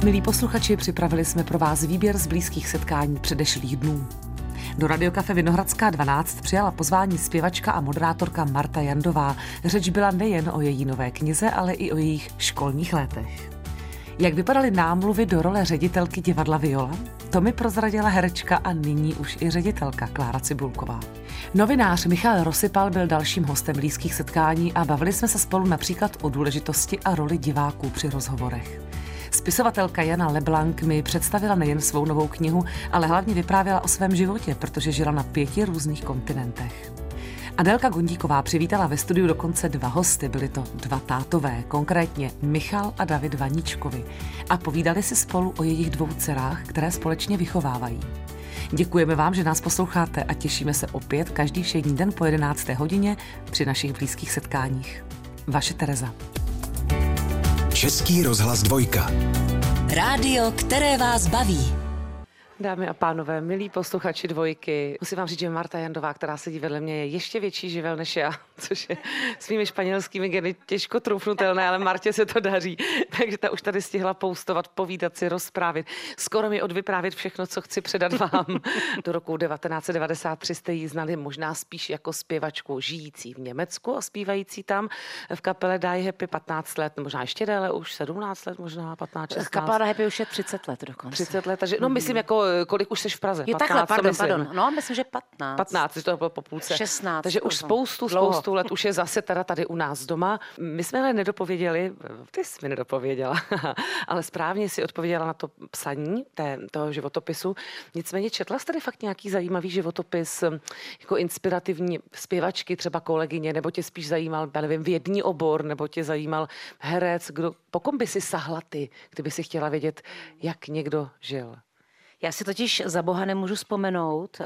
Milí posluchači, připravili jsme pro vás výběr z blízkých setkání předešlých dnů. Do Radiokafe Vinohradská 12 přijala pozvání zpěvačka a moderátorka Marta Jandová. Řeč byla nejen o její nové knize, ale i o jejich školních letech. Jak vypadaly námluvy do role ředitelky divadla Viola? To mi prozradila herečka a nyní už i ředitelka Klára Cibulková. Novinář Michal Rosypal byl dalším hostem blízkých setkání a bavili jsme se spolu například o důležitosti a roli diváků při rozhovorech. Spisovatelka Jana LeBlanc mi představila nejen svou novou knihu, ale hlavně vyprávěla o svém životě, protože žila na 5 různých kontinentech. Adélka Gondíková přivítala ve studiu dokonce 2 hosty, byli to 2 tátové, konkrétně Michal a David Vaníčkovi, a povídali si spolu o jejich 2 dcerách, které společně vychovávají. Děkujeme vám, že nás posloucháte a těšíme se opět každý všední den po 11. hodině při našich blízkých setkáních. Vaše Tereza. Český rozhlas 2. Rádio, které vás baví. Dámy a pánové, milí posluchači 2, musím vám říct, že Marta Jandová, která sedí vedle mě, je ještě větší živel než já, což je svými španělskými geny těžko trůfnutelné, ale Martě se to daří. Takže ta už tady stihla poustovat, povídat si, rozprávit. Skoro mi odvyprávět všechno, co chci předat vám. Do roku 1993 jste ji znali možná spíš jako zpěvačku žijící v Německu a zpívající tam v kapele Die Happy 15 let, možná ještě déle, už 17 let, možná 15, 16. Kapela Die Happy už je 30 let dokonce. 30 let, takže myslím jako kolik už jsi v Praze? Jo, 15, takhle, pardon. No, myslím, že 15. 15, to bylo po půlce. 16. Takže už spoustu let už je zase teda tady u nás doma. My jsme ale nedopověděli, ty jsi mi nedopověděla, ale správně si odpověděla na to psaní toho životopisu. Nicméně četla jsi tady fakt nějaký zajímavý životopis, jako inspirativní zpěvačky, třeba kolegyně, nebo tě spíš zajímal, já nevím, vědní obor, nebo tě zajímal herec, po kom by si sahla ty, kdyby si chtěla vědět, jak někdo žil? Já si totiž za boha nemůžu vzpomenout,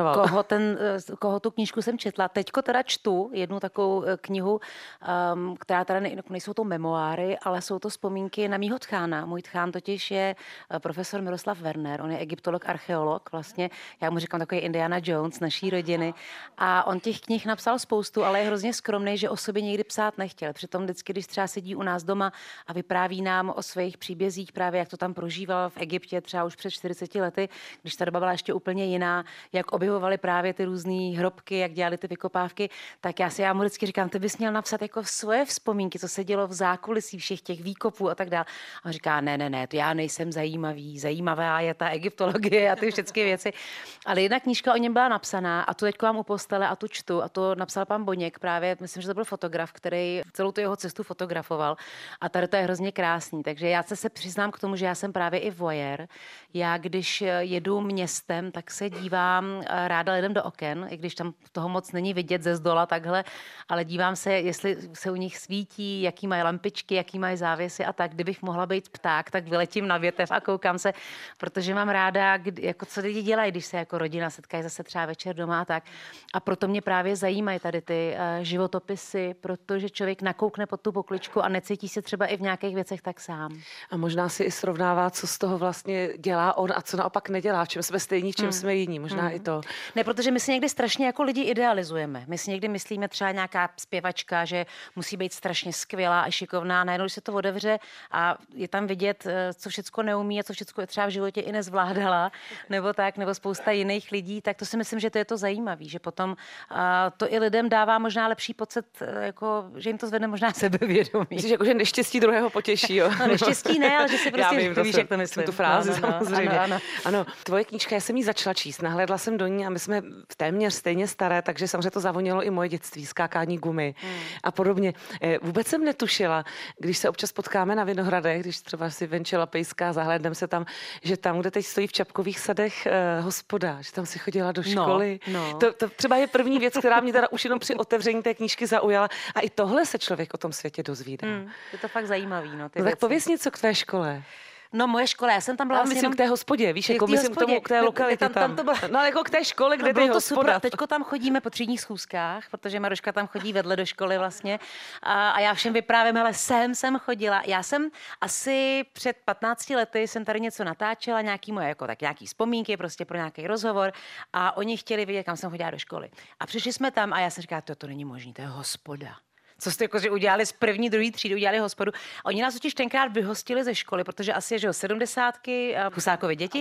koho tu knížku jsem četla. Teďko teda čtu jednu takovou knihu, která teda nejsou to memoáry, ale jsou to vzpomínky na mýho tchána. Můj tchán totiž je profesor Miroslav Werner, on je egyptolog, archeolog, vlastně já mu říkám takový Indiana Jones naší rodiny. A on těch knih napsal spoustu, ale je hrozně skromný, že o sobě nikdy psát nechtěl. Přitom vždycky, když třeba sedí u nás doma a vypráví nám o svých příbězích, právě jak to tam prožíval v Egyptě třeba už před 40 lety, když ta doba byla ještě úplně jiná, jak objevovali právě ty různé hrobky, jak dělali ty vykopávky, tak já mu vždycky říkám, ty bys měl napsat jako svoje vzpomínky, co se dělo v zákulisí všech těch výkopů a tak dále. A on říká, ne, to já nejsem zajímavá je ta egyptologie a ty všechny věci. Ale jedna knížka o něm byla napsaná a tu teďko mám u postele a tu čtu a to napsal pan Boněk právě, myslím, že to byl fotograf, který celou tu jeho cestu fotografoval a tady to je hrozně krásný. Takže já se přiznám k tomu, že já jsem právě i voyeur. Já když jedu městem, tak se dívám ráda lidem do oken, i když tam toho moc není vidět ze zdola takhle, ale dívám se, jestli se u nich svítí, jaký mají lampičky, jaký mají závěsy a tak. Kdybych mohla být pták, tak vyletím na větev a koukám se, protože mám ráda, jako co lidi dělají, když se jako rodina setkají zase třeba večer doma a tak. A proto mě právě zajímají tady ty životopisy, protože člověk nakoukne pod tu pokličku a necítí se třeba i v nějakých věcech tak sám. A možná si i srovnává, co z toho vlastně dělá on a co naopak nedělá, v čem jsme stejní, v čem jsme jiní, možná i to. Ne, protože my si někdy strašně jako lidi idealizujeme. My si někdy myslíme třeba nějaká zpěvačka, že musí být strašně skvělá a šikovná, najednou když se to otevře a je tam vidět, co všecko neumí a co všecko třeba v životě i nezvládala, nebo spousta jiných lidí, tak to si myslím, že to je to zajímavé, že potom to i lidem dává možná lepší pocit, jako, že jim to zvedne možná sebevědomí. Myslíš, jako, že neštěstí druhého potěší, jo? No, neštěstí ne, ale že si prostě víš, jak to myslím. Tu frázi samozřejmě. Ano. Tvoje knížka, já jsem ji začala číst, nahlédla jsem do ní a my jsme téměř stejně staré, takže samozřejmě to zavonělo i moje dětství, skákání gumy a podobně. Vůbec jsem netušila, když se občas potkáme na Vinohradech, když třeba si venčila pejská, zahlédneme se tam, že tam, kde teď stojí v Čapkových sadech hospoda, že tam si chodila do školy. No. To třeba je první věc, která mě teda už jenom při otevření té knížky zaujala. A i tohle se člověk o tom světě dozvídá. Je to fakt zajímavý. No, tak pověz něco k tvé škole. No, moje škola, já jsem tam byla myslím k té hospodě, víš, jako myslím k tomu, k té lokalitě tam. To bylo... No, jako k té škole, kde ty hospoda. Teďko tam chodíme po třídních schůzkách, protože Maruška tam chodí vedle do školy vlastně. A já všem vyprávím, ale jsem chodila. Já jsem asi před 15 lety jsem tady něco natáčela, nějaký vzpomínky, prostě pro nějaký rozhovor a oni chtěli vědět, kam jsem chodila do školy. A přišli jsme tam a já jsem říkala, to není možné, to je hospoda. co jste jakože udělali z první, druhý třídy, udělali hospodu. Oni nás totiž tenkrát vyhostili ze školy, protože asi, že 70 Husákovy děti.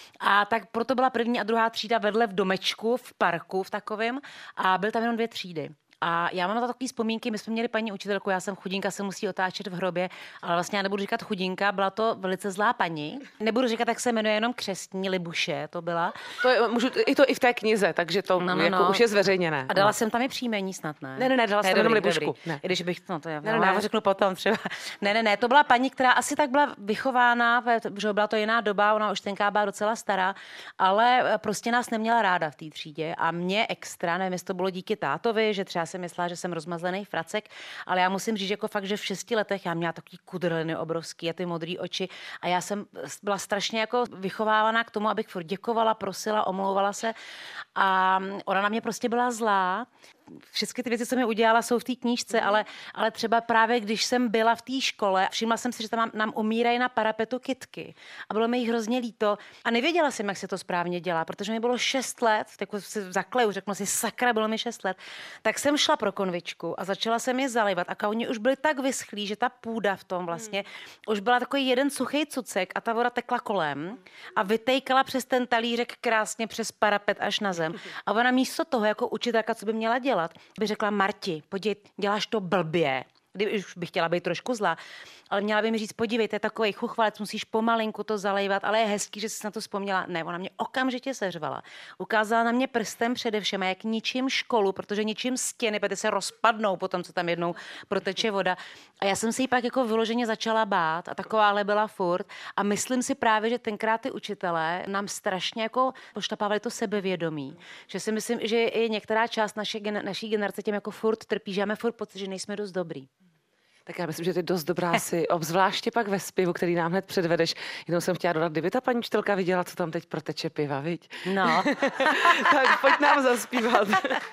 A tak proto byla první a druhá třída vedle v domečku, v parku, v takovém. A byl tam jenom 2 třídy. A já mám na to takové vzpomínky, my jsme měli paní učitelku, já jsem chudinka, se musí otáčet v hrobě, ale vlastně já nebudu říkat chudinka, byla to velice zlá paní. Nebudu říkat, jak se jmenuje, jenom křestní Libuše, to byla. To je, můžu, i v té knize, takže to už je zveřejněné. A dala jsem tam i příjmení snad, ne? Ne, dala jsem jenom Libušku. Ne. I když bych, já řeknu potom třeba. Ne, to byla paní, která asi tak byla vychována, protože byla to jiná doba, ona už tenká byla docela stará, ale prostě nás neměla ráda v té třídě a mě extra, nevím, jestli to bylo díky tátovi, že třeba jsem myslela, že jsem rozmazlený fracek, ale já musím říct, jako fakt, že v 6 letech já měla takový kudrliny obrovský a ty modrý oči a já jsem byla strašně jako vychovávaná k tomu, abych furt děkovala, prosila, omlouvala se a ona na mě prostě byla zlá. Všechny ty věci, co mi udělala, jsou v té knížce, ale třeba právě, když jsem byla v té škole, všimla jsem si, že tam nám umírají na parapetu kytky a bylo mi jich hrozně líto a nevěděla jsem, jak se to správně dělá, protože mi bylo 6 let, tak si zakleju, řeknu si, sakra, bylo mi 6 let, tak jsem šla pro konvičku a začala jsem je zalivat a oni už byli tak vyschlí, že ta půda v tom vlastně už byla takový jeden suchý cucek a ta voda tekla kolem a vytejkala přes ten talířek krásně přes parapet až na zem. A ona místo toho, jako učitelka, co by měla dělat, by řekla: Marti, podívej, děláš to blbě. Když bych chtěla být trošku zlá, ale měla by mi říct: podívejte, takovej chuchvalec, musíš pomalinku to zalejvat, ale je hezký, že jsi na to vzpomněla. Ne, ona mě okamžitě seřvala. Ukázala na mě prstem především, jak ničím školu, protože ničím stěny, protože se rozpadnou potom, co tam jednou proteče voda. A já jsem si ji pak jako vyloženě začala bát a takováhle byla furt. A myslím si právě, že tenkrát ty učitelé nám strašně jako pošlapávali to sebevědomí. Že si myslím, že i některá část naší generace tím jako furt trpí, že máme furt pocit, že nejsme dost dobrý. Tak já myslím, že ty dost dobrá si, obzvláště pak ve zpěvu, který nám hned předvedeš. Jenom jsem chtěla dodat, kdyby ta paní učitelka viděla, co tam teď proteče piva, viď? No. Tak pojď nám zaspívat.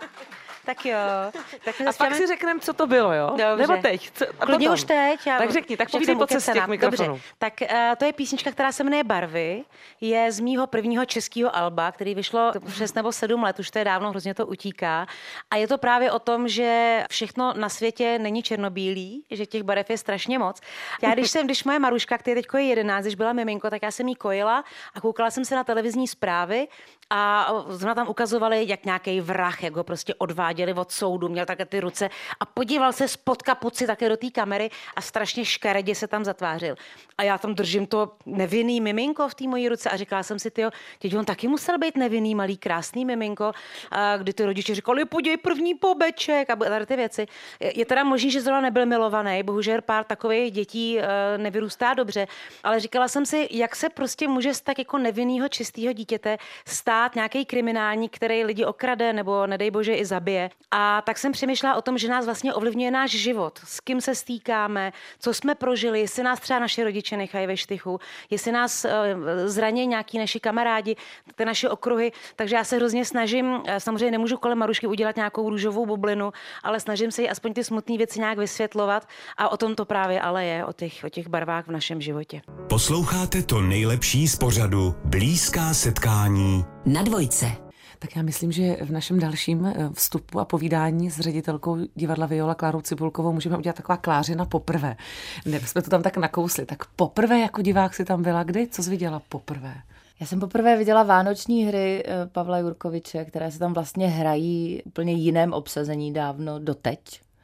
Tak jo. Tak a pak si řekneme, co to bylo, jo? Dobře. Nebo teď? Klidně už teď. Tak řekni, tak povídej po cestě k mikrofonu. Dobře. Tak to je písnička, která se jmenuje Barvy. Je z mýho prvního českého alba, který vyšlo 6 nebo 7 let, už to je dávno, hrozně to utíká. A je to právě o tom, že všechno na světě není černobílý, že těch barev je strašně moc. Já když moje Maruška, která teďko je 11, když byla miminko, tak já jsem jí kojila a koukala jsem se na televizní zprávy a zrovna tam ukazovali, jak nějaký vrah, jak ho prostě odváděli od soudu, měl také ty ruce a podíval se spod kapuci také do té kamery a strašně škaredě se tam zatvářil. A já tam držím to nevinný miminko v té mojí ruce a říkala jsem si, tyjo, teď on taky musel být nevinný, malý, krásný miminko, a kdy ty rodiče říkali: podívej, první pobeček a tady ty věci. Je teda možný, že zrovna nebyl milovaný, bohužel pár takových dětí nevyrůstá dobře, ale říkala jsem si, jak se prostě může z tak jako nevinnýho, čistého dítěte stát nějaký kriminální, který lidi okrade nebo nedej bože i zabije. A tak jsem přemýšlela o tom, že nás vlastně ovlivňuje náš život, s kým se stýkáme, co jsme prožili, jestli nás třeba naši rodiče nechají ve štychu, jestli nás zraní nějaký naši kamarádi, ty naše okruhy. Takže já se hrozně snažím, samozřejmě nemůžu kolem Marušky udělat nějakou růžovou bublinu, ale snažím se jí aspoň ty smutné věci nějak vysvětlovat a o tom to právě ale je, o těch barvách v našem životě. Posloucháte to nejlepší z pořadu Blízká setkání na Dvojce. Tak já myslím, že v našem dalším vstupu a povídání s ředitelkou divadla Viola Klárou Cibulkovou můžeme udělat taková Klářina poprvé. Jsme to tam tak nakousli. Tak poprvé jako divák si tam byla kdy? Co jsi viděla poprvé? Já jsem poprvé viděla vánoční hry Pavla Jurkoviče, které se tam vlastně hrají úplně jiném obsazení dávno doteď.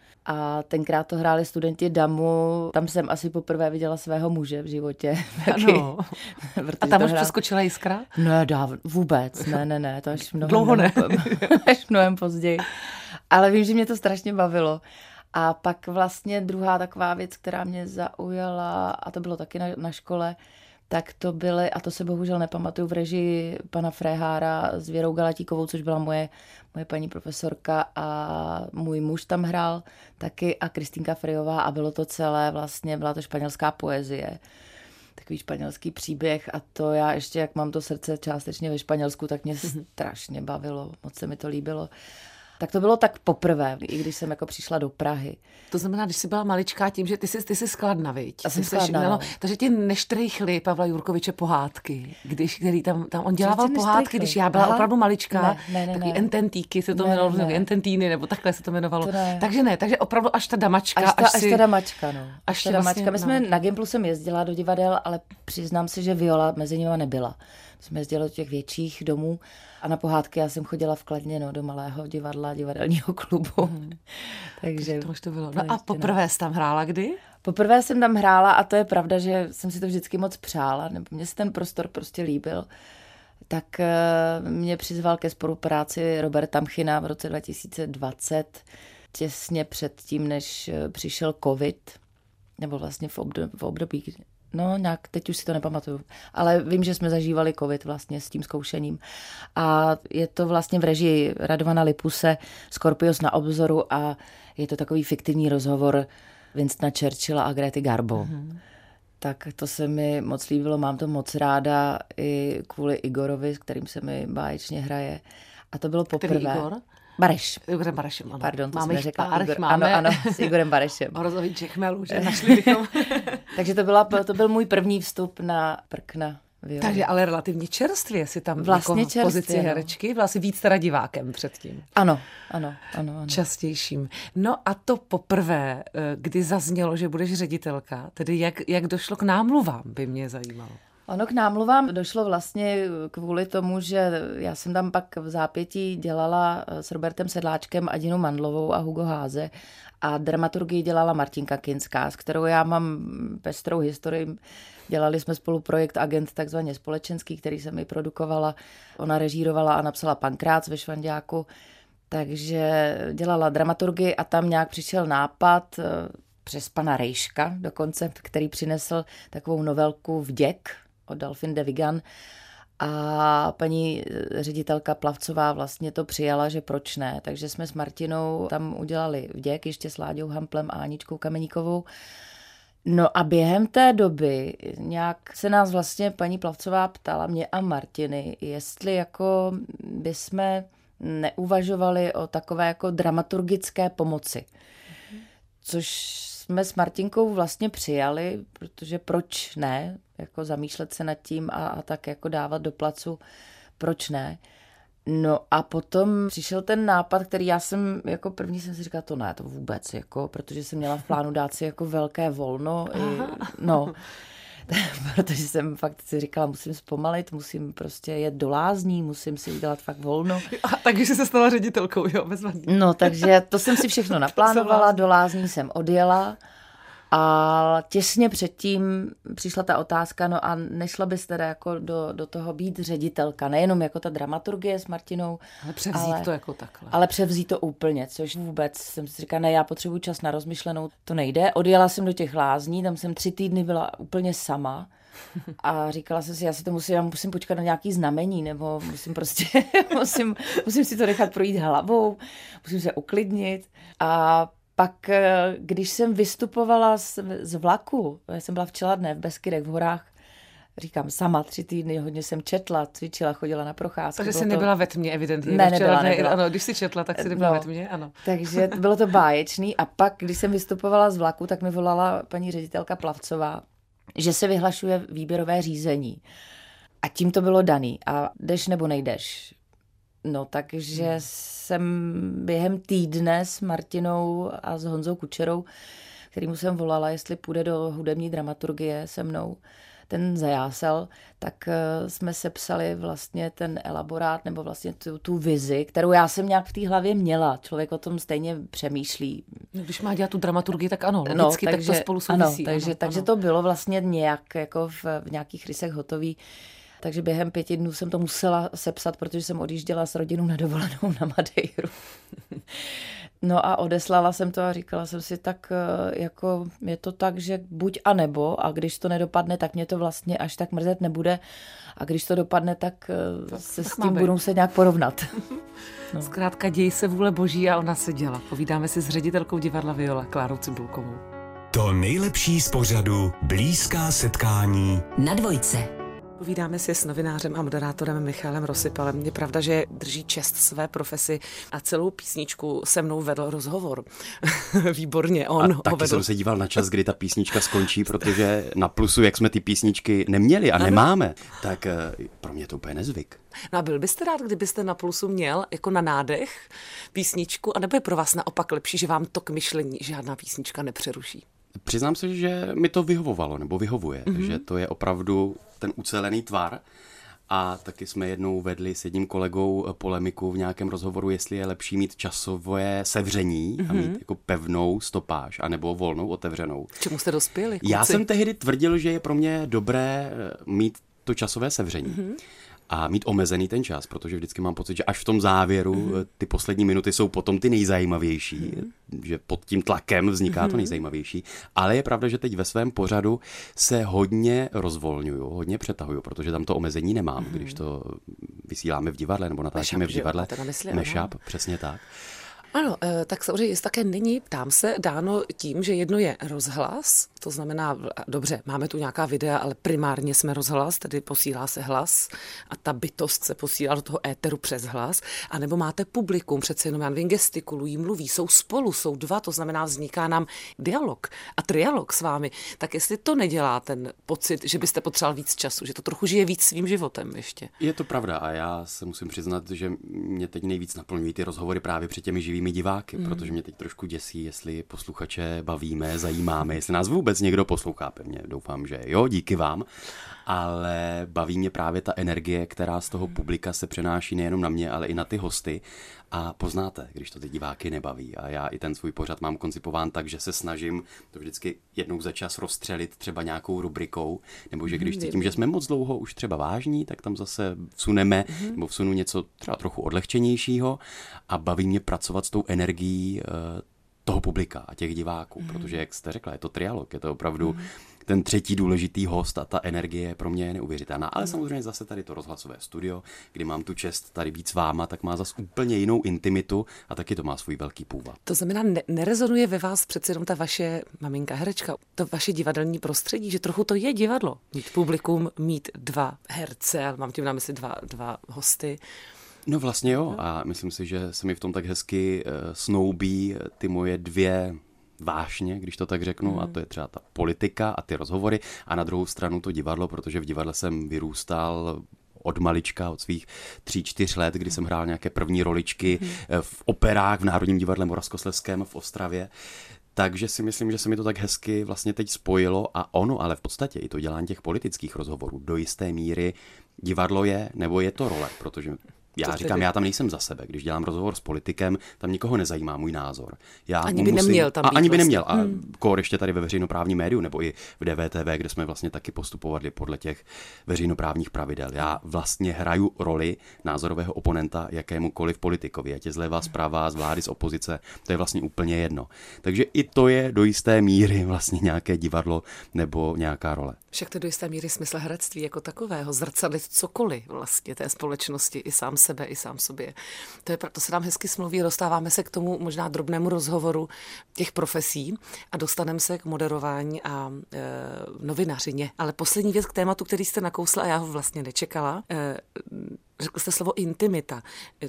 A tenkrát to hráli studenti DAMu, tam jsem asi poprvé viděla svého muže v životě. Ano. A tam už přeskočila jiskra? Ne, vůbec, ne, to až mnohem později. Ale vím, že mě to strašně bavilo. A pak vlastně druhá taková věc, která mě zaujala, a to bylo taky na škole, tak to byly, a to se bohužel nepamatuju, v režii pana Fréhára s Věrou Galatíkovou, což byla moje paní profesorka, a můj muž tam hrál taky a Kristýnka Frejová, a bylo to celé vlastně, byla to španělská poezie, takový španělský příběh, a to já ještě, jak mám to srdce částečně ve Španělsku, tak mě strašně bavilo, moc se mi to líbilo. Tak to bylo tak poprvé, i když jsem jako přišla do Prahy. To znamená, když jsi byla maličká tím, že ty jsi skladna, viď? Já jsem skladna, takže ti neštrejchly Pavla Jurkoviče pohádky, který tam on dělával pohádky, když já byla opravdu maličká, takový ententíky se to jmenovalo, ententíny, nebo takhle se to jmenovalo. Takže opravdu až ta damačka. Až ta damačka, no. Až ta damačka. My jsme na Gimplu jsem jezdila do divadel, ale přiznám se, že Viola mezi nimi nebyla. Jsme jezdili do těch větších domů a na pohádky já jsem chodila v Kladně, do malého divadla, divadelního klubu. Takže to už to bylo. No a poprvé jsi tam hrála kdy? Poprvé jsem tam hrála a to je pravda, že jsem si to vždycky moc přála, nebo mně se ten prostor prostě líbil. Tak mě přizval ke spolupráci Robert Tamchina v roce 2020, těsně před tím, než přišel covid, nebo vlastně v období, nějak, teď už si to nepamatuju, ale vím, že jsme zažívali covid vlastně s tím zkoušením. A je to vlastně v režii Radovana Lipuse, Scorpios na obzoru a je to takový fiktivní rozhovor Winstona Churchilla a Grety Garbo. Mm-hmm. Tak to se mi moc líbilo, mám to moc ráda i kvůli Igorovi, s kterým se mi báječně hraje. A to bylo poprvé. Který Igor? Bareš. Igorem Barešem, ano. Pardon, to máme jsem řekla. Pár, Igor. máme. Ano, s Igorem Barešem. Horozový Čechmelů, že našli bychom. Takže to byl můj první vstup na prkna Violy. Takže ale relativně čerstvě si tam vlastně v pozici herečky, vlastně víc teda divákem předtím. Ano. Častějším. No a to poprvé, kdy zaznělo, že budeš ředitelka, tedy jak došlo k námluvám, by mě zajímalo. Ono k námluvám došlo vlastně kvůli tomu, že já jsem tam pak v zápětí dělala s Robertem Sedláčkem, Adinu Mandlovou a Hugo Háze a dramaturgii dělala Martinka Kinská, s kterou já mám pestrou historii. Dělali jsme spolu projekt Agent takzvaně společenský, který jsem i produkovala. Ona režírovala a napsala Pankrác ve Švanďáku, takže dělala dramaturgii a tam nějak přišel nápad přes pana Rejška dokonce, který přinesl takovou novelku Vděk od Delphine de Vigan a paní ředitelka Plavcová vlastně to přijala, že proč ne. Takže jsme s Martinou tam udělali Vděk, ještě s Láďou Hamplem a Aničkou Kameníkovou. No a během té doby nějak se nás vlastně paní Plavcová ptala mě a Martiny, jestli jako bychom neuvažovali o takové jako dramaturgické pomoci. Což jsme s Martinkou vlastně přijali, protože proč ne, jako zamýšlet se nad tím a tak jako dávat do placu, proč ne. No a potom přišel ten nápad, který já jsem jako první jsem si říkala, to ne, to vůbec, jako, protože jsem měla v plánu dát si jako velké volno. Protože jsem fakt si říkala, musím zpomalit, musím prostě jet do lázní, musím si udělat fakt volno. Takže jsi se stala ředitelkou, jo, bezvadně. No, takže to jsem si všechno naplánovala, do lázní jsem odjela a těsně předtím přišla ta otázka, no a nešla bys teda jako do toho být ředitelka, nejenom jako ta dramaturgie s Martinou. Ale převzít to jako takhle. Ale převzít to úplně, což vůbec jsem si říkala, ne, já potřebuji čas na rozmyšlenou, to nejde. Odjela jsem do těch lázní, tam jsem 3 týdny byla úplně sama a říkala jsem si, já musím počkat na nějaký znamení, nebo musím prostě, musím si to nechat projít hlavou, musím se uklidnit a pak, když jsem vystupovala z vlaku, já jsem byla v Čeladné, v Beskydech, v horách, říkám sama 3 týdny, hodně jsem četla, cvičila, chodila na procházku. Takže jsi nebyla ve tmě, evidentně. Ne, nebyla. Ano, když jsi četla, tak jsi nebyla ve tmě, ano. Takže bylo to báječný a pak, když jsem vystupovala z vlaku, tak mi volala paní ředitelka Plavcová, že se vyhlašuje výběrové řízení. A tím to bylo daný. A jdeš nebo nejdeš? No, takže jsem během týdne s Martinou a s Honzou Kučerou, kterýmu jsem volala, jestli půjde do hudební dramaturgie se mnou, ten zajásal, tak jsme sepsali vlastně ten elaborát nebo vlastně tu vizi, kterou já jsem nějak v té hlavě měla. Člověk o tom stejně přemýšlí. Když má dělat tu dramaturgii, tak ano, logicky, tak to spolu souvisí. Ano, takže to bylo vlastně nějak jako v nějakých rysech hotový. Takže během 5 dnů jsem to musela sepsat, protože jsem odjížděla s rodinou na dovolenou na Madeiru. No a odeslala jsem to a říkala jsem si, tak jako je to tak, že buď a nebo, a když to nedopadne, tak mě to vlastně až tak mrzet nebude. A když to dopadne, tak se s tím budou se nějak porovnat. No. Zkrátka děj se vůle boží a ona se děla. Povídáme si s ředitelkou divadla Viola Klárou Cibulkovou. To nejlepší z pořadu Blízká setkání na Dvojce. Povídáme si s novinářem a moderátorem Michalem Rosypalem. Je pravda, že drží čest své profesi a celou písničku se mnou vedl rozhovor. Výborně, on ho taky jsem se díval na čas, kdy ta písnička skončí, protože na Plusu, jak jsme ty písničky neměli a nemáme, tak pro mě to úplně nezvyk. No a byl byste rád, kdybyste na Plusu měl jako na nádech písničku, anebo je pro vás naopak lepší, že vám to k myšlení žádná písnička nepřeruší? Přiznám se, že mi to vyhovovalo, nebo vyhovuje, že to je opravdu ten ucelený tvar. A taky jsme jednou vedli s jedním kolegou polemiku v nějakém rozhovoru, jestli je lepší mít časové sevření a mít jako pevnou stopáž, anebo volnou otevřenou. K čemu jste dospěli, kluci? Já jsem tehdy tvrdil, že je pro mě dobré mít to časové sevření. A mít omezený ten čas, protože vždycky mám pocit, že až v tom závěru ty poslední minuty jsou potom ty nejzajímavější, že pod tím tlakem vzniká to nejzajímavější. Ale je pravda, že teď ve svém pořadu se hodně rozvolňuju, hodně přetahuju, protože tam to omezení nemám, když to vysíláme v divadle nebo natáčíme v divadle. Mashup, přesně tak. Ano, tak samozřejmě jestli také není, ptám se, dáno tím, že jedno je rozhlas, to znamená, dobře, máme tu nějaká videa, ale primárně jsme rozhlas, tedy posílá se hlas a ta bytost se posílá do toho éteru přes hlas, anebo máte publikum, přece jenom, já nevím, gestikulují, mluví, jsou spolu, jsou dva, to znamená, vzniká nám dialog a trialog s vámi, tak jestli to nedělá ten pocit, že byste potřeboval víc času, že to trochu žije víc svým životem ještě. Je to pravda a já se musím přiznat, že mě teď nejvíc naplňují ty rozhovory právě před těmi živými diváky, protože mě teď trošku děsí, jestli posluchače bavíme, zajímáme, jestli nás vůbec někdo poslouchá, pevně doufám, že jo, díky vám, ale baví mě právě ta energie, která z toho publika se přenáší nejenom na mě, ale i na ty hosty a poznáte, když to ty diváky nebaví a já i ten svůj pořad mám koncipován tak, že se snažím to vždycky jednou za čas rozstřelit třeba nějakou rubrikou, nebo že když cítím, že jsme moc dlouho už třeba vážní, tak tam zase vsuneme, nebo vsunu něco třeba trochu odlehčenějšího a baví mě pracovat s tou energií toho publika a těch diváků, protože, jak jste řekla, je to trialog, je to opravdu ten třetí důležitý host a ta energie pro mě je neuvěřitelná. Ale samozřejmě zase tady to rozhlasové studio, kdy mám tu čest tady být s váma, tak má zase úplně jinou intimitu a taky to má svůj velký půvab. To znamená, nerezonuje ve vás přece jenom ta vaše maminka herečka, to vaše divadelní prostředí, že trochu to je divadlo. Mít publikum, mít dva herce, ale mám tím na mysli dva hosty. No vlastně jo a myslím si, že se mi v tom tak hezky snoubí ty moje dvě vášně, když to tak řeknu, a to je třeba ta politika a ty rozhovory a na druhou stranu to divadlo, protože v divadle jsem vyrůstal od malička, od svých 3-4 let, kdy jsem hrál nějaké první roličky v operách v Národním divadle Moravskoslezském v Ostravě. Takže si myslím, že se mi to tak hezky vlastně teď spojilo a ono, ale v podstatě i to dělání těch politických rozhovorů do jisté míry divadlo je, nebo je to role, protože já říkám, já tam nejsem za sebe. Když dělám rozhovor s politikem, tam nikoho nezajímá můj názor. Ani by neměl tam být. Ani by neměl. A kor ještě tady ve veřejnoprávním médiu, nebo i v DVTV, kde jsme vlastně taky postupovali podle těch veřejnoprávních pravidel. Já vlastně hraju roli názorového oponenta jakémukoliv politikovi. Ať je zleva, zprava, z vlády, z opozice, to je vlastně úplně jedno. Takže i to je do jisté míry vlastně nějaké divadlo nebo nějaká role. Však to do jisté míry smysl herectví jako takového, zrcadlit cokoliv vlastně té společnosti i sám sebe, i sám sobě. To se nám hezky smluví, dostáváme se k tomu možná drobnému rozhovoru těch profesí a dostaneme se k moderování a novinařině. Ale poslední věc k tématu, který jste nakousla a já ho vlastně nečekala, řekl jste slovo intimita.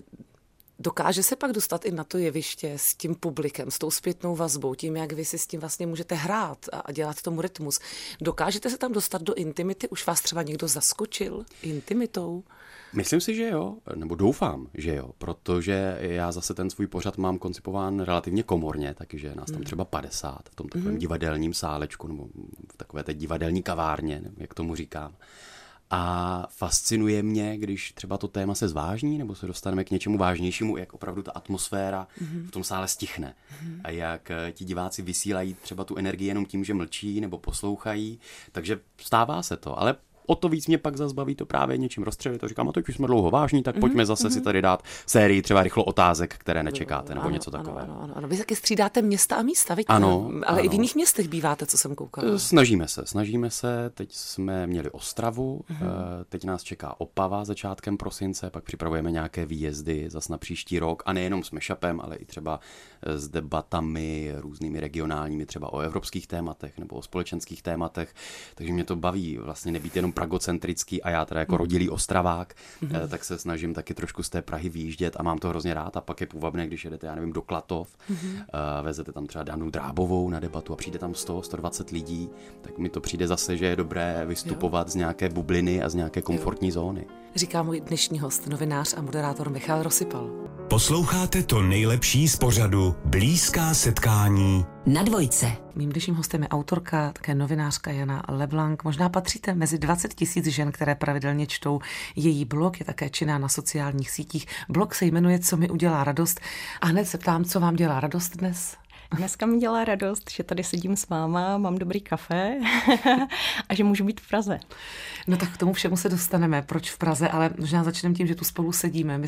Dokáže se pak dostat i na to jeviště s tím publikem, s tou zpětnou vazbou, tím, jak vy si s tím vlastně můžete hrát a dělat tomu rytmus. Dokážete se tam dostat do intimity? Už vás třeba někdo zaskočil intimitou? Myslím si, že jo, nebo doufám, že jo, protože já zase ten svůj pořad mám koncipován relativně komorně, takže nás tam třeba 50 v tom takovém divadelním sálečku, nebo v takové té divadelní kavárně, jak tomu říkám. A fascinuje mě, když třeba to téma se zvážní, nebo se dostaneme k něčemu vážnějšímu, jak opravdu ta atmosféra v tom sále stichne. A jak ti diváci vysílají třeba tu energii jenom tím, že mlčí nebo poslouchají. Takže stává se to, ale o to víc mě pak zase baví to právě něčím rozstřelit. To říkám, a teď už jsme dlouho vážní, tak pojďme zase si tady dát sérii třeba rychlo otázek, které nečekáte, nebo něco takového. Ano. Vy taky střídáte města a místa, víte? Ano. Ale i v jiných městech býváte, co jsem koukala. Snažíme se. Teď jsme měli Ostravu, teď nás čeká Opava začátkem prosince, pak připravujeme nějaké výjezdy zas na příští rok a nejenom s Mashupem, ale i třeba s debatami různými regionálními, třeba o evropských tématech nebo o společenských tématech. Takže mě to baví vlastně nebýt jenom pragocentrický a já teda jako rodilý Ostravák, tak se snažím taky trošku z té Prahy vyjíždět a mám to hrozně rád a pak je půvabné, když jedete, já nevím, do Klatov, vezete tam třeba Danu Drábovou na debatu a přijde tam 100-120 lidí, tak mi to přijde zase, že je dobré vystupovat z nějaké bubliny a z nějaké komfortní zóny. Říká můj dnešní host, novinář a moderátor Michal Rosypal. Posloucháte to nejlepší z pořadu Blízká setkání Na Dvojce. Mým dnešním hostem je autorka, také novinářka Jana LeBlanc. Možná patříte mezi 20 000 žen, které pravidelně čtou její blog, je také činná na sociálních sítích. Blog se jmenuje Co mi udělá radost. A hned se ptám, co vám dělá radost dnes? Dneska mi dělá radost, že tady sedím s váma, mám dobrý kafe a že můžu být v Praze. No tak k tomu všemu se dostaneme, proč v Praze, ale možná začneme tím, že tu spolu sedíme.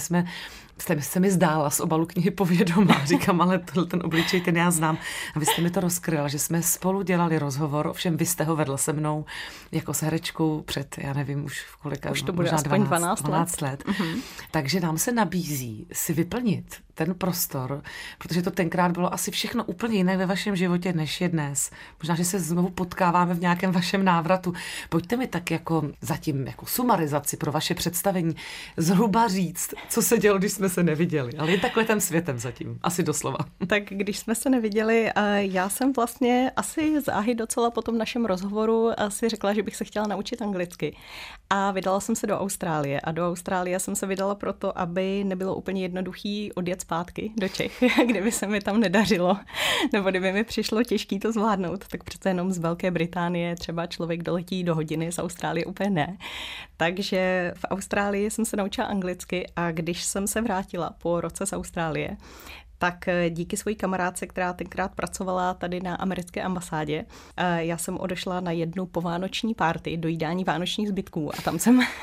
Se mi zdála z obalu knihy Povědomá, říkám, ale ten obličej, ten já znám. A vy jste mi to rozkryla, že jsme spolu dělali rozhovor, ovšem vy jste ho vedl se mnou jako s herečkou před, já nevím, už v kolika, už to bude aspoň 12 let. Takže nám se nabízí si vyplnit ten prostor, protože to tenkrát bylo asi všechno úplně jinak ve vašem životě, než je dnes. Možná, že se znovu potkáváme v nějakém vašem návratu. Pojďte mi tak jako zatím jako sumarizaci pro vaše představení zhruba říct, co se dělo, když jsme se neviděli. Ale je takhle tím světem zatím, asi doslova. Tak když jsme se neviděli, já jsem vlastně asi záhy docela po tom našem rozhovoru si řekla, že bych se chtěla naučit anglicky. A vydala jsem se do Austrálie. A do Austrálie jsem se vydala proto, aby nebylo úplně jednoduchý odjet zpátky do Čech, kdyby se mi tam nedařilo, nebo kdyby mi přišlo těžký to zvládnout, tak přece jenom z Velké Británie třeba člověk doletí do hodiny, z Austrálie úplně ne. Takže v Austrálii jsem se naučila anglicky a když jsem se vrátila po roce z Austrálie, tak díky své kamarádce, která tenkrát pracovala tady na americké ambasádě, já jsem odešla na jednu povánoční party, dojídání vánočních zbytků a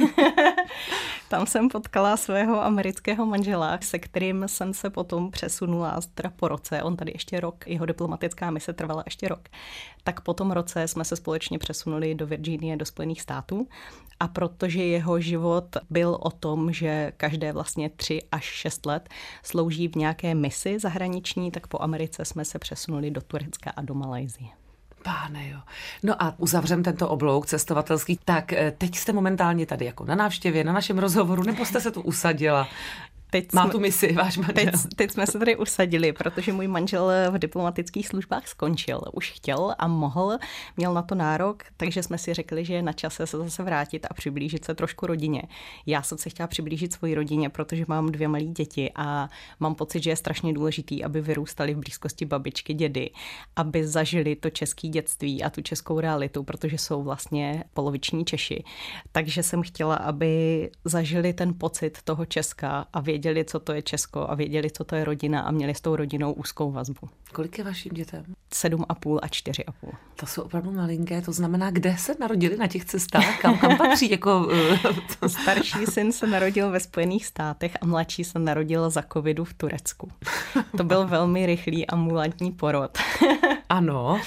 tam jsem potkala svého amerického manžela, se kterým jsem se potom přesunula teda po roce, on tady ještě rok, jeho diplomatická mise trvala ještě rok, tak po tom roce jsme se společně přesunuli do Virginie, do Spojených států a protože jeho život byl o tom, že každé vlastně 3 až 6 let slouží v nějaké misi zahraniční, tak po Americe jsme se přesunuli do Turecka a do Malajsie. Páne jo. No a uzavřem tento oblouk cestovatelský. Tak teď jste momentálně tady jako na návštěvě, na našem rozhovoru, nebo jste se tu usadila? Tu misi, váš manžel. Teď jsme se tady usadili, protože můj manžel v diplomatických službách skončil. Už chtěl a mohl, měl na to nárok, takže jsme si řekli, že je na čase se zase vrátit a přiblížit se trošku rodině. Já jsem se chtěla přiblížit svoji rodině, protože mám 2 malé děti a mám pocit, že je strašně důležitý, aby vyrůstali v blízkosti babičky, dědy, aby zažili to české dětství a tu českou realitu, protože jsou vlastně poloviční Češi. Takže jsem chtěla, aby zažili ten pocit toho Česka a věděli, co to je Česko a věděli, co to je rodina a měli s tou rodinou úzkou vazbu. Kolik je vašim dětem? 7,5 a 4,5. To jsou opravdu malinké, to znamená, kde se narodili na těch cestách, kam patří? Jako, Starší syn se narodil ve Spojených státech a mladší se narodil za covidu v Turecku. To byl velmi rychlý ambulantní porod. Ano.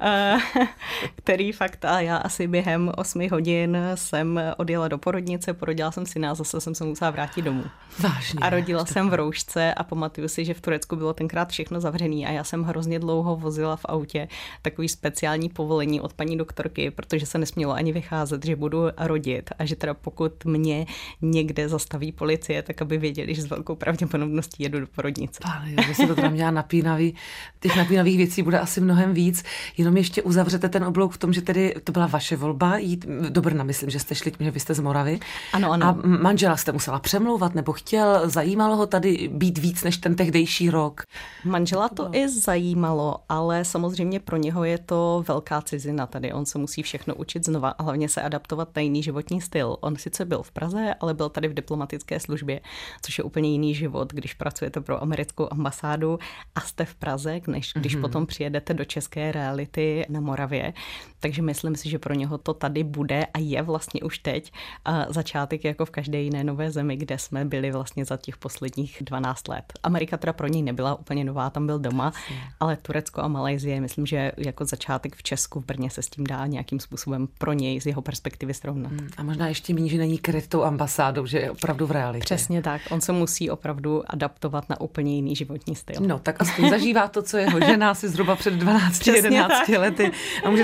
Který fakt a já asi během 8 hodin jsem odjela do porodnice, porodila jsem syna a zase jsem se musela vrátit domů. Vážně. A rodila jsem v roušce a pamatuju si, že v Turecku bylo tenkrát všechno zavřený a já jsem hrozně dlouho vozila v autě takový speciální povolení od paní doktorky, protože se nesmělo ani vycházet, že budu rodit a že teda pokud mě někde zastaví policie, tak aby věděli, že s velkou pravděpodobností jedu do porodnice. Páne, že se to tam dělá napínavý. Těch napínavých věcí bude asi mnohem víc. Jenom ještě uzavřete ten oblouk v tom, že tedy to byla vaše volba jít do Brna, myslím, že jste šli, že vy jste z Moravy. Ano. A manžela jste musela přemlouvat, nebo chtěl, zajímalo ho tady být víc než ten tehdejší rok? Manžela to i zajímalo, ale samozřejmě pro něho je to velká cizina tady. On se musí všechno učit znova a hlavně se adaptovat na jiný životní styl. On sice byl v Praze, ale byl tady v diplomatické službě, což je úplně jiný život, když pracujete pro americkou ambasádu a jste v Praze, než když potom přijedete do české reality na Moravě. Takže myslím si, že pro něho to tady bude a je vlastně už teď začátek jako v každé jiné nové zemi, kde jsme byli vlastně za těch posledních 12 let. Amerika teda pro něj nebyla úplně nová, tam byl doma, ale Turecko a Malajsie, myslím, že jako začátek v Česku, v Brně se s tím dá nějakým způsobem pro něj z jeho perspektivy srovnat. A možná ještě méně, že není kryt tou ambasádou, že je opravdu v realitě. Přesně tak, on se musí opravdu adaptovat na úplně jiný životní styl. No, tak aspoň zažívá to, co jeho žena si zhruba před 12-11 lety a můžete si o tom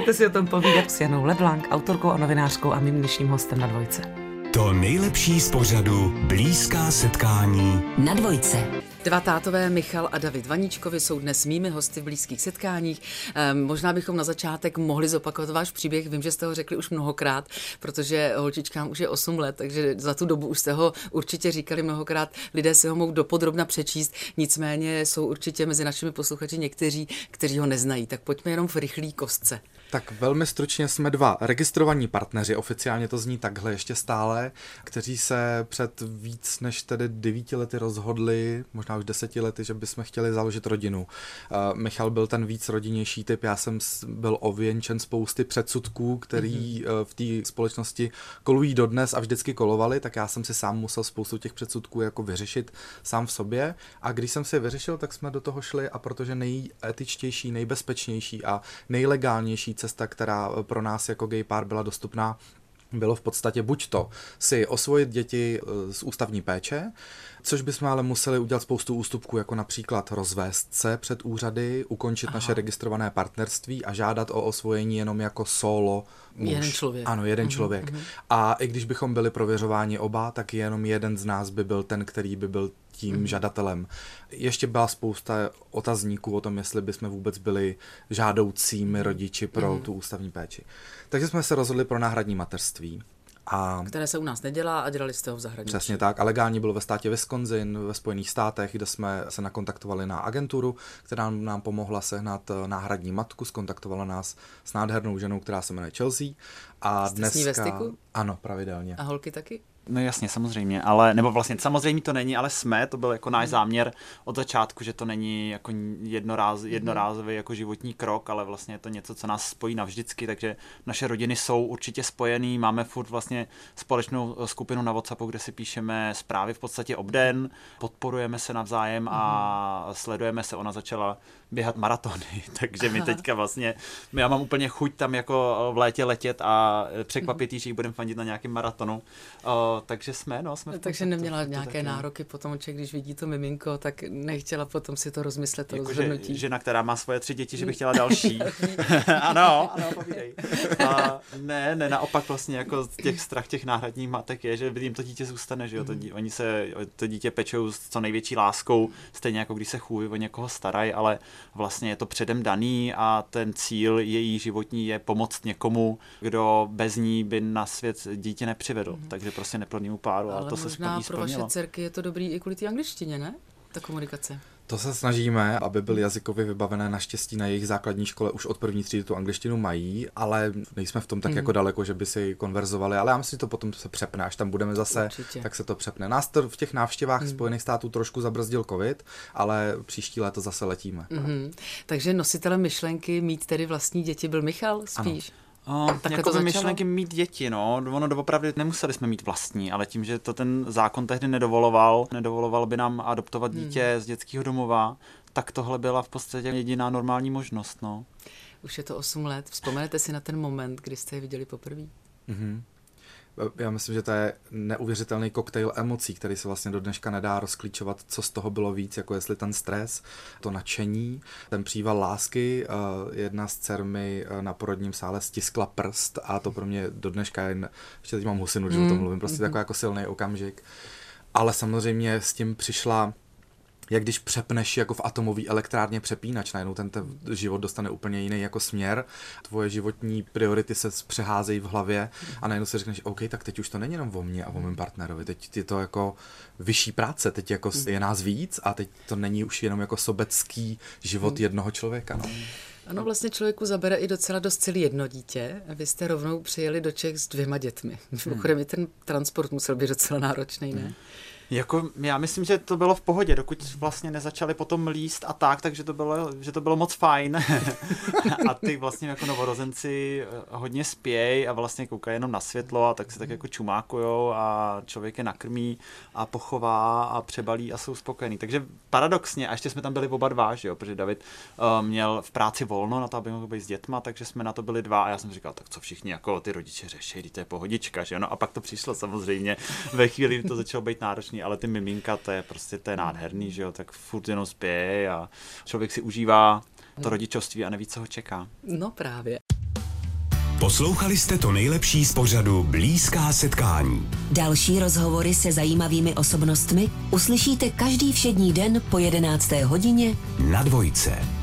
povídat s Janou Leblanc, autorkou a novinářkou a mým dnešním hostem na Dvojce. To nejlepší z pořadu Blízká setkání Na Dvojce. Dva tátové, Michal a David Vaníčkovi, jsou dnes mými hosty v Blízkých setkáních. Možná bychom na začátek mohli zopakovat váš příběh. Vím, že jste ho řekli už mnohokrát, protože holčičkám už je 8 let, takže za tu dobu už jste ho určitě říkali mnohokrát. Lidé si ho mohou dopodrobna přečíst, nicméně jsou určitě mezi našimi posluchači někteří, kteří ho neznají. Tak pojďme jenom v rychlý kostce. Tak velmi stručně jsme dva registrovaní partneři, oficiálně to zní takhle ještě stále, kteří se před víc než tedy 9 lety rozhodli, možná už 10 lety, že bychom chtěli založit rodinu. Michal byl ten víc rodinnější typ, já jsem byl ověnčen spousty předsudků, který v té společnosti kolují dodnes a vždycky kolovaly, tak já jsem si sám musel spoustu těch předsudků jako vyřešit sám v sobě a když jsem si je vyřešil, tak jsme do toho šli a protože nejetičtější, nejbezpečnější a nejlegálnější cesta, která pro nás jako gay pár byla dostupná, bylo v podstatě buď to si osvojit děti z ústavní péče, což bychom ale museli udělat spoustu ústupků, jako například rozvést se před úřady, ukončit naše registrované partnerství a žádat o osvojení jenom jako solo muž. Jeden člověk. Ano, jeden člověk. A i když bychom byli prověřováni oba, tak jenom jeden z nás by byl ten, který by byl tím žadatelem. Ještě byla spousta otazníků o tom, jestli bychom vůbec byli žádoucími rodiči pro tu ústavní péči. Takže jsme se rozhodli pro náhradní mateřství. Které se u nás nedělá a dělali jste ho v zahraničí. Přesně tak. A legální bylo ve státě Wisconsin, ve Spojených státech, kde jsme se nakontaktovali na agenturu, která nám pomohla sehnat náhradní matku, skontaktovala nás s nádhernou ženou, která se jmenuje Chelsea. A jste s ní ve styku? Ano, pravidelně. A holky taky? No jasně, samozřejmě, nebo vlastně samozřejmě to není, ale to byl jako náš záměr od začátku, že to není jako jednorázový jako životní krok, ale vlastně je to něco, co nás spojí navždycky, takže naše rodiny jsou určitě spojený, máme furt vlastně společnou skupinu na WhatsAppu, kde si píšeme zprávy v podstatě obden, podporujeme se navzájem a sledujeme se, ona začala běhat maratony, takže my teďka vlastně, já mám úplně chuť tam jako v létě letět a překvapit jí, že jí budeme fandit na nějakém maratonu. Takže jsme takže neměla nějaké nároky potom, že když vidí to miminko, tak nechtěla potom si to rozmyslet, to jako rozhodnutí. Žena, která má svoje 3 děti, že by chtěla další. ano, povídej. Ne, naopak vlastně jako strach těch náhradních matek je, že jim to dítě zůstane, že jo, oni se to dítě pečou s co největší láskou, stejně jako když se chůví o někoho starají, ale vlastně je to předem daný a ten cíl její životní je pomoct někomu, kdo bez ní by na svět dítě nepřivedl. Takže prostě neplodnému páru. Ale to se možná pro vaše dcerky je to dobrý i kvůli té angličtině, ne? Ta komunikace. To se snažíme, aby byly jazykově vybavené, naštěstí na jejich základní škole už od první třídy tu angličtinu mají, ale nejsme v tom tak jako daleko, že by si konverzovali, ale já myslím, že to potom se přepne, až tam budeme zase, určitě. Tak se to přepne. Nás to v těch návštěvách Spojených států trošku zabrzdil covid, ale příští léto zase letíme. Takže nositelem myšlenky mít tedy vlastní děti byl Michal spíš? Ano. Jako myšlenky mít děti, ono doopravdy nemuseli jsme mít vlastní, ale tím, že to ten zákon tehdy nedovoloval by nám adoptovat dítě z dětského domova, tak tohle byla v podstatě jediná normální možnost, Už je to 8 let, vzpomenete si na ten moment, kdy jste je viděli poprvé? Já myslím, že to je neuvěřitelný koktejl emocí, který se vlastně do dneška nedá rozklíčovat, co z toho bylo víc, jako jestli ten stres, to nadšení, ten příval lásky. Jedna z dcer mi na porodním sále stiskla prst a to pro mě do dneška ještě teď mám husinu, že o tom mluvím, prostě takový jako silný okamžik. Ale samozřejmě s tím přišla, jak když přepneš jako v atomový elektrárně přepínač, najednou ten život dostane úplně jiný jako směr, tvoje životní priority se přeházejí v hlavě a najednou si řekneš, OK, tak teď už to není jenom o mně a o mém partnerovi, teď je to jako vyšší práce, teď jako je nás víc a teď to není už jenom jako sobecký život jednoho člověka. Ano, vlastně člověku zabere i docela dost celý jedno dítě. Vy jste rovnou přijeli do Čech s 2 dětmi. Mimochodem i ten transport musel být docela náročný, ne? Jako, já myslím, že to bylo v pohodě, dokud vlastně nezačali potom líst a tak, takže to bylo moc fajn. A ty vlastně jako novorozenci hodně spějí a vlastně koukají jenom na světlo a tak se tak jako čumákujou a člověk je nakrmí a pochová a přebalí a jsou spokojení. Takže paradoxně, a ještě jsme tam byli oba dva, že jo, protože David měl v práci volno na to, aby mohl být s dětma, takže jsme na to byli 2 a já jsem říkal, tak co všichni jako ty rodiče řeší, to je pohodička, že jo, no a pak to přišlo samozřejmě ve chvíli, kdy to začalo být náročný, ale ty miminka, to je nádherný, že jo, tak furt jenom spěje a člověk si užívá to rodičovství a neví, co ho čeká. No právě. Poslouchali jste to nejlepší z pořadu Blízká setkání. Další rozhovory se zajímavými osobnostmi uslyšíte každý všední den po 11. hodině na Dvojce.